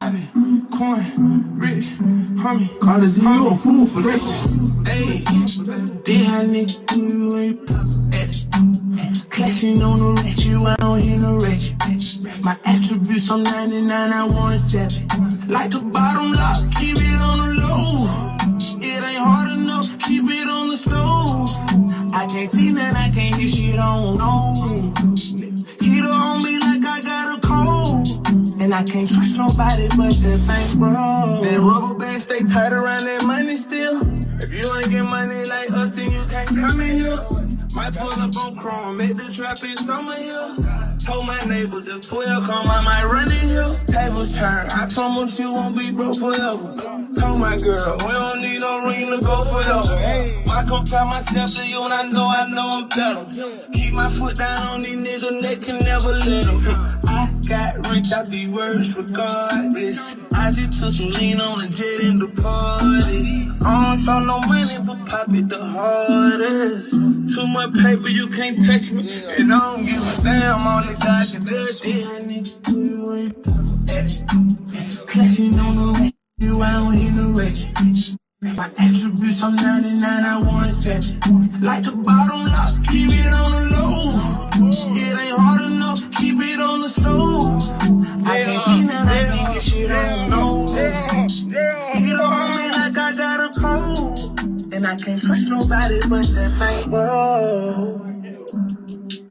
poppin', coin, rich, homie. Carter Z, you a fool for this. Ayy, damn nigga, you ain't clashing on the rich, you I don't hear no rich. My attributes, I'm 99, I want a 7. Like the bottom lock, keep it on the low. It ain't hard enough, keep it on the stove. I can't see that, I can't hear shit on no. He don't on me like I got a cold. And I can't trust nobody but that bank, bro. That rubber band stay tight around that money still. If you ain't get money like us, then you can't come in here. Might pull up on Chrome, make the trap in summer here. Told my neighbors if 12 come, I might run in here. Tables turn, I promise you won't be broke forever. Told my girl, we don't need no ring to go forever. I compare myself to you and I know I'm better. Keep my foot down on these niggas, they can never let them. I got rich, I be worse regardless. I just took some lean on the jet in the party. I don't show no money, but pop it the hardest. Too much paper, you can't touch me. And I don't give a damn, only God can touch me. Clashing on the way, you I don't hear no rich. My attributes, I'm 99, I want a 7. Like the bottom lock, keep it on the low. It ain't hard enough, keep it on the stove. I can't see that, I can't get shit on no. He don't hold me like I got a cold. And I can't trust nobody but that bank, bro.